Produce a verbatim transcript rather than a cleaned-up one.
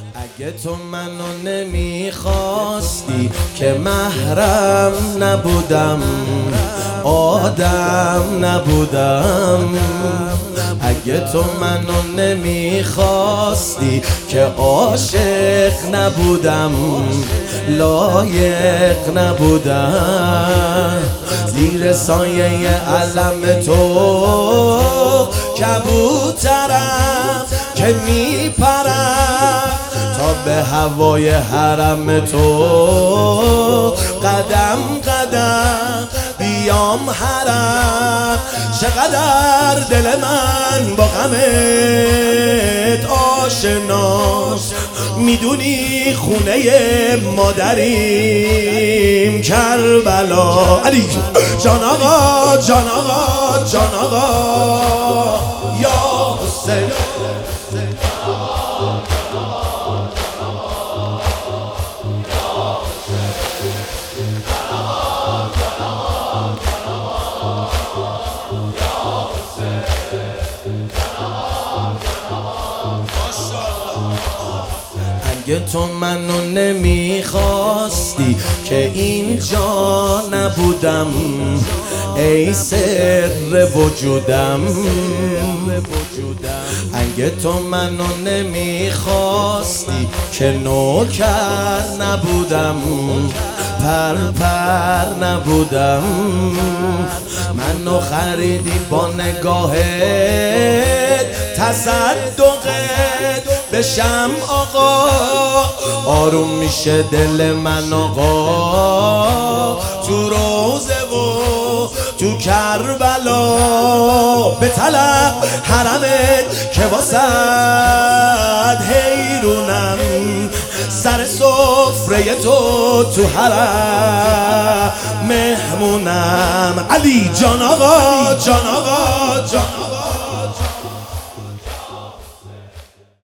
اگه تو منو نمیخواستی که محرم نبودم، آدم نبودم. اگه تو منو نمیخواستی که عاشق نبودم، لایق نبودم. زیر سایه علم تو کبوترم که میپرم، تا به هوای حرم تو قدم قدم بیام حرم. چقدر دل من با غمت آشناست، میدونی خونه مادریم کربلا. علی جان آقا، جان آقا، جان آقا، یا حسین. اگه تو منو نمیخواستی که اینجا نبودم، ای سر وجودم. اگه تو منو نمیخواستی که نوکر نبودم، پر پر نبودم. منو خریدی با نگاهت، تصدقت بشم آقا. آروم میشه دل من آقا، تو روزه و تو کربلا. به طلب حرمت که واسد حیرونم، سر سفره تو تو حرم مهمونم. علی جان آقا، جان آقا، جان آقا.